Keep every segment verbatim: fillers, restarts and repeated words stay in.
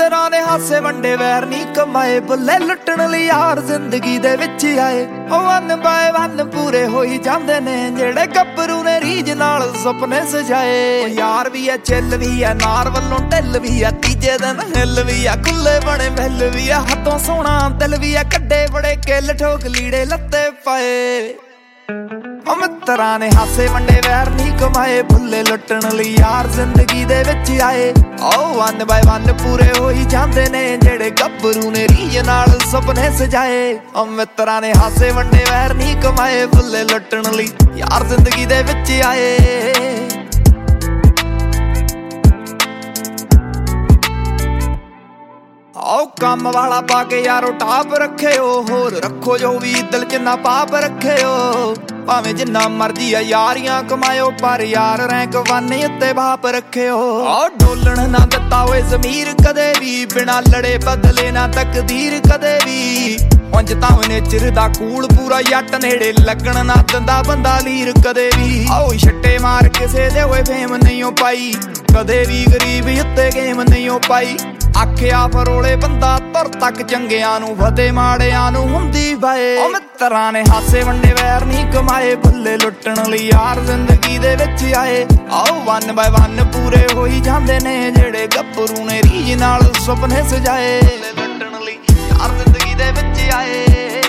ਮਿੱਤਰਾਂ ਨੇ ਹਾਸੇ ਵੰਡੇ ਵੈਰ ਨੀ ਕਮਾਏ, ਬੁੱਲੇ ਲੁੱਟਣ ਲਈ ਯਾਰ ਜ਼ਿੰਦਗੀ ਦੇ ਵਿੱਚ ਆਏ। ਉਹ ਵਨ ਬਾਏ ਵਨ ਪੂਰੇ ਹੋਈ ਜਾਂਦੇ ਨੇ ਜਿਹੜੇ ਗੱਭਰੂ ਨੇ ਰੀਝ ਨਾਲ ਸੁਪਨੇ ਸਜਾਏ। ਉਹ ਯਾਰ ਵੀ ਆ ਚਿੱਲ ਵੀ ਆ ਨਾਰ ਵੱਲੋਂ ਢਿੱਲ ਵੀ ਆ, ਤੀਜੇ ਦਿਨ ਹਿੱਲ ਵੀ ਆ ਕੁੱਲੇ ਬਣੇ ਮਿੱਲ ਵੀ ਆ, ਹੱਥੋਂ ਸੋਹਣਾ ਦਿਲ ਵੀ ਆ ਕੱਢੇ ਬੜੇ ਕਿੱਲ ਠੋਕ ਲੀੜੇ ਲੱਤੇ ਪਾਏ। ਉਹ ਮਿੱਤਰਾਂ ਨੇ ਹਾਸੇ ਵੰਡੇ ਵੈਰ ਨੀ ਕਮਾਏ, ਬੁੱਲੇ ਲੁੱਟਣ ਲਈ ਯਾਰ ਜ਼ਿੰਦਗੀ ਦੇ ਵਿੱਚ ਆਏ। ਉਹ ਵਨ ਬਾਏ ਵਨ ਪੂਰੇ ਹੋਈ ਜਾਂਦੇ ਨੇ ਜਿਹੜੇ ਗੱਭਰੂ ਨੇ ਰੀਝ ਨਾਲ ਸੁਪਨੇ ਸਜਾਏ। ਉਹ ਮਿੱਤਰਾਂ ਨੇ ਹਾਸੇ ਵੰਡੇ ਵੈਰ ਨੀ ਕਮਾਏ, ਬੁੱਲੇ ਲੁੱਟਣ ਲਈ ਯਾਰ ਜ਼ਿੰਦਗੀ ਦੇ ਵਿੱਚ ਆਏ। ਆਓ ਕੰਮ ਵਾਲਾ ਪਾ ਕੇ ਯਾਰੋ ਟਾਪ ਰੱਖਿਓ, ਹੋਰ ਰੱਖੋ ਜੋ ਵੀ ਦਿਲ ਚ ਨਾ ਪਾਪ ਰੱਖਿਓ। ਭਾਵੇਂ ਜਿੰਨਾ ਮਰਜੀ ਆ ਯਾਰੀਆਂ ਕਮਾਇਓ, ਪਰ ਯਾਰ ਰੈਂਕ ਵਨ ਉੱਤੇ ਬਾਪ ਰੱਖਿਓ। ਆਹ ਡੋਲਣ ਨਾ ਦਿੱਤਾ ਓਏ ਜ਼ਮੀਰ ਕਦੇ ਵੀ, ਬਿਨਾ ਲੜੇ ਬਦਲੇ ਨਾ ਤਕਦੀਰ ਕਦੇ ਵੀ। ਉਂਝ ਤਾਂ ਨੇਚਰ ਦਾ ਕੂਲ ਪੂਰਾ ਜੱਟ ਨੇੜੇ ਲੱਗਣ ਨਾ ਦਿੰਦਾ ਬੰਦਾ ਲੀਰ ਕਦੇ ਵੀ। ਆਓ ਛੱਟੇ ਮਾਰ ਕਿਸੇ ਦੇ ਓਏ ਫੇਮ ਨਹੀਂ ਓ ਪਾਈ, ਕਦੇ ਵੀ ਗਰੀਬ ਉੱਤੇ ਗੇਮ ਨਹੀਂ ਓ ਪਾਈ। ਆਖਿਆ ਫਰੋਲੇ ਬੰਦਾ ਤੁਰ ਤੱਕ ਚੰਗਿਆਂ ਨੂੰ ਫਤਿਹ ਮਾੜਿਆਂ ਨੂੰ ਹੁੰਦੀ ਬਾਏ। ਉਹ ਮਿੱਤਰਾਂ ਨੇ ਹਾਸੇ ਵੰਡੇ ਵੈਰ ਨੀ ਕਮਾਏ, ਬੁੱਲੇ ਲੁੱਟਣ ਲਈ ਯਾਰ ਜ਼ਿੰਦਗੀ ਦੇ ਵਿੱਚ ਆਏ। ਆਓ ਵਨ ਬਾਏ ਵਨ ਪੂਰੇ ਹੋਈ ਜਾਂਦੇ ਨੇ ਜਿਹੜੇ ਗੱਭਰੂ ਨੇ ਰੀਝ ਨਾਲ ਸੁਪਨੇ ਸਜਾਏ। ਬੁੱਲੇ ਲੁੱਟਣ ਲਈ ਯਾਰ ਜ਼ਿੰਦਗੀ ਦੇ ਵਿੱਚ ਆਏ।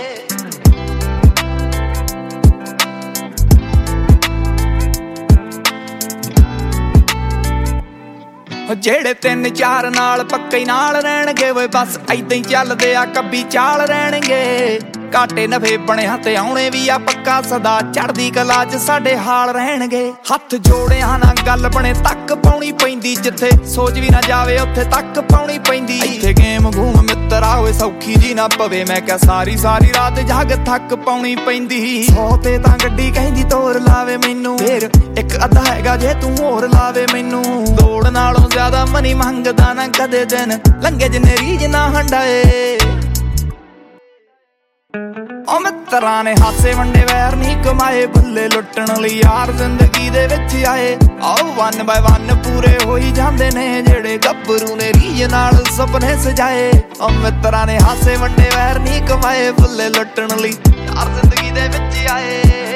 ਜਿਹੜੇ ਤਿੰਨ ਚਾਰ ਨਾਲ ਪੱਕੇ ਨਾਲ ਰਹਿਣਗੇ ਵੇ, ਬਸ ਏਦਾਂ ਹੀ ਚੱਲਦੇ ਆ ਕੱਬੀ ਚਾਲ ਰਹਿਣਗੇ। ਘਾਟੇ ਨਫੇ ਬਣਿਆ ਤੇ ਆਉਣੇ ਵੀ ਆ ਪੱਕਾ, ਸਦਾ ਚੜ੍ਹਦੀ ਕਲਾ ਚ ਸਾਡੇ ਹਾਲ ਰਹਿਣਗੇ। ਹੱਥ ਜੋੜਿਆਂ ਨਾਲ ਗੱਲ ਬਣੇ ਤੱਕ ਪਾਉਣੀ ਪੈਂਦੀ, ਜਿੱਥੇ ਸੋਚ ਵੀ ਨਾ ਜਾਵੇ ਉੱਥੇ ਤੱਕ ਪਾਉਣੀ ਪੈਂਦੀ। ਇੱਥੇ ਗੇਮ ਗੂਮ ਮਿੱਤਰਾ ਹੋਏ ਸੌਖੀ ਜੀ ਨਾ ਪਵੇ, ਮੈਂ ਕਿਹਾ ਸਾਰੀ ਸਾਰੀ ਰਾਤ ਜਾਗ ਥੱਕ ਪਾਉਣੀ ਪੈਂਦੀ। ਸੌ ਤੇ ਤਾਂ ਗੱਡੀ ਕਹਿੰਦੀ ਤੋਰ ਲਾਵੇ ਮੈਨੂੰ, ਫੇਰ ਇੱਕ ਅੱਧਾ ਹੈਗਾ ਜੇ ਤੂੰ ਹੋਰ ਲਾਵੇ ਮੈਨੂੰ। ਦੌੜ ਨਾਲੋਂ ਜ਼ਿਆਦਾ ਮਨੀ ਮੰਗਦਾ ਨਾ ਕਦੇ ਦਿਨ ਲੰਘੇ ਜਿੰਨੇ ਰੀਝ ਨਾ ਹੰਡਾਏ। ਉਹ ਮਿੱਤਰਾਂ ਨੇ ਹਾਸੇ ਵੰਡੇ ਵੈਰ ਨੀ ਕਮਾਏ, ਬੁੱਲੇ ਲੁੱਟਣ ਲਈ ਯਾਰ ਜ਼ਿੰਦਗੀ ਦੇ ਵਿੱਚ ਆਏ। ਆਓ ਵਨ ਬਾਏ ਵਨ ਪੂਰੇ ਹੋਈ ਜਾਂਦੇ ਨੇ ਜਿਹੜੇ ਗੱਭਰੂ ਨੇ ਰੀਝ ਨਾਲ ਸੁਪਨੇ ਸਜਾਏ। ਉਹ ਮਿੱਤਰਾਂ ਨੇ ਹਾਸੇ ਵੰਡੇ ਵੈਰ ਨੀ ਕਮਾਏ, ਬੁੱਲੇ ਲੁੱਟਣ ਲਈ ਯਾਰ ਜ਼ਿੰਦਗੀ ਦੇ ਵਿੱਚ ਆਏ।